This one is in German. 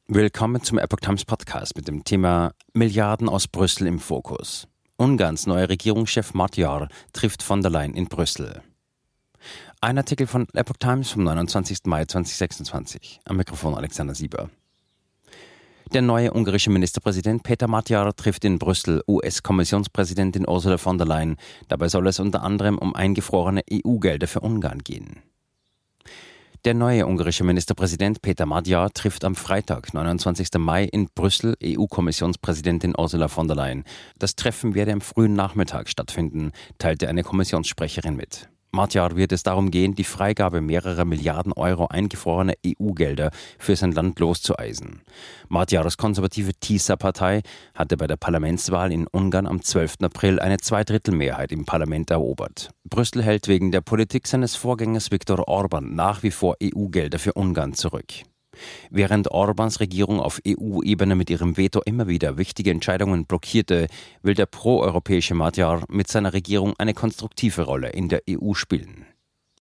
Willkommen zum Epoch Times Podcast mit dem Thema Milliarden aus Brüssel im Fokus. Ungarns neuer Regierungschef Magyar trifft von der Leyen in Brüssel. Ein Artikel von Epoch Times vom 29. Mai 2026. Am Mikrofon Alexander Sieber. Der neue ungarische Ministerpräsident Péter Magyar trifft in Brüssel US-Kommissionspräsidentin Ursula von der Leyen. Dabei soll es unter anderem um eingefrorene EU-Gelder für Ungarn gehen. Der neue ungarische Ministerpräsident Péter Magyar trifft am Freitag, 29. Mai in Brüssel EU-Kommissionspräsidentin Ursula von der Leyen. Das Treffen werde am frühen Nachmittag stattfinden, teilte eine Kommissionssprecherin mit. Magyar wird es darum gehen, die Freigabe mehrerer Milliarden Euro eingefrorener EU-Gelder für sein Land loszueisen. Magyars konservative TISA-Partei hatte bei der Parlamentswahl in Ungarn am 12. April eine Zweidrittelmehrheit im Parlament erobert. Brüssel hält wegen der Politik seines Vorgängers Viktor Orbán nach wie vor EU-Gelder für Ungarn zurück. Während Orbáns Regierung auf EU-Ebene mit ihrem Veto immer wieder wichtige Entscheidungen blockierte, will der proeuropäische Magyar mit seiner Regierung eine konstruktive Rolle in der EU spielen.